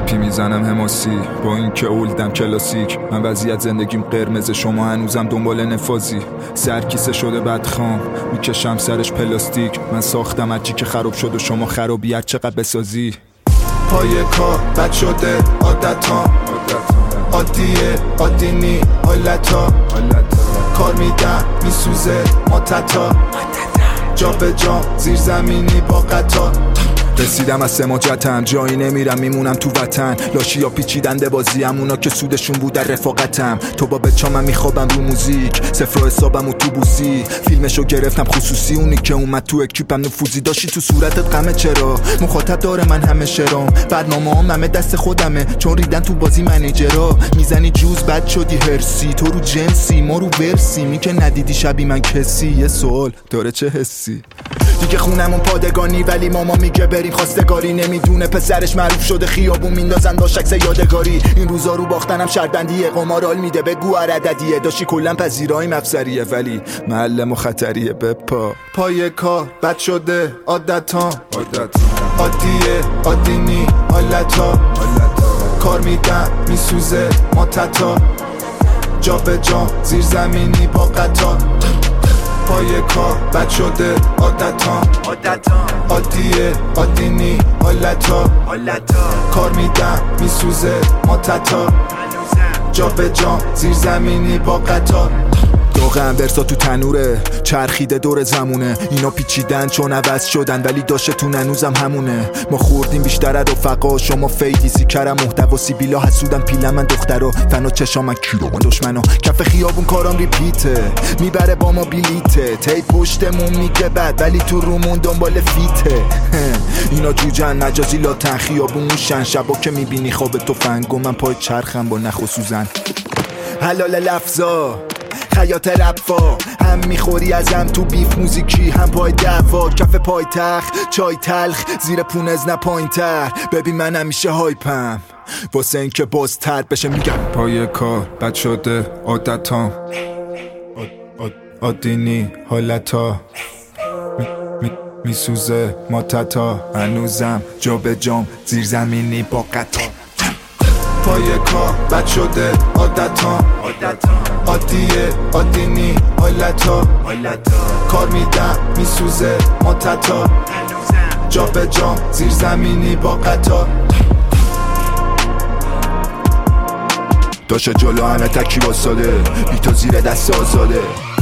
رپی میزنم حماسی با این که اولدم کلاسیک. من وضعیت زندگیم قرمز، شما هنوزم دنبال نفاذی. سرکیسه شده بدخام میکشم سرش پلاستیک. من ساختم هرچی که خراب شد و شما خرابی هر چقدر بسازی. پای کار بد شده عادتام، عادیه عادی نی حالتا. کار میدم میسوزه ماتتا، جا به جا زیر زمینی با قطار. رسیدم از سماجتم، جایی نمیرم میمونم تو وطن. لاشی ها پیچیدنده بازی همونا که سودشون بود در رفاقتم. تو با بچه من میخوابم رو موزیک، صفر حسابم اتوبوسی. فیلمشو گرفتم خصوصی، اونی که اومد تو اکیپم نفوذی. داشتی تو صورتت غمه چرا؟ مخاطب داره من همه شرام. برنامه هم همه دست خودمه چون ریدن تو بازی منیجرا. میزنی جوز بد شدی هرسی، تو رو جنسی ما رو ورسی. می که ندیدی شبی من کسی، یه سوال داره چه حسی؟ دیگه خونمون پادگانی ولی ماما میگه بریم خواستگاری. نمیدونه پسرش معروف شده خیابون میندازن باش عکس یادگاری. این روزا رو باختنم شرطبندیه، قمارال میده بگو عددیه. داشتی کلا پذیرایی مفسریه ولی محل مخطریه. بپا پای کار بد شده عادتام، عادیه عادی نی حالتا. کار میدم میسوزه ماتتا، جا به جا زیر زمینی با قطار. پای کار بد شده عادتام، عادیه عادی نی حالتا. کار میدم میسوزه ماتتا، جا به جا زیر زمینی با قطار. داغم برسا تو تنوره، چرخیده دور زمونه. اینا پیچیدن چون عوض شدن ولی داشتتون هنوزم همونه. ما خوردیم بیشتر از رفقا، شما فیدیسی کرم محتوا سیبیلا. حسودم پیلم من دخترا، فنا چشام من کیلو من دشمنا. کف خیابون کارام ریپیته، میبره با ما بیلیته. تی پشتمون میگه بد ولی تو رومون دنبال فیته. اینا جوجن مجازی لاتن خیابون موشن. شبا که میبینی خواب تو فنگو، من پای چرخم با نخ و سوزن. حلال لفظا خیاط رفا، هم میخوری ازم تو بیف موزیکی هم پای دعوا. کف پای تخت چای تلخ زیر پونز نه پایین تر. ببین من همیشه هایپم واسه این که باز تر بشه. میگم پای کار بد شده عادتام، عادی نی حالتا. میسوزه ماتتا، هنوزم جا به جام زیر زمینی با قطار. پای کار بد شده عادتام، عادیه عادی نی حالتا. کار میدم میسوزه ماتتا، جا به جا زیر زمینی با قطار. داشته جلو همه تکی واساده، بی تو زیر دست آزاده.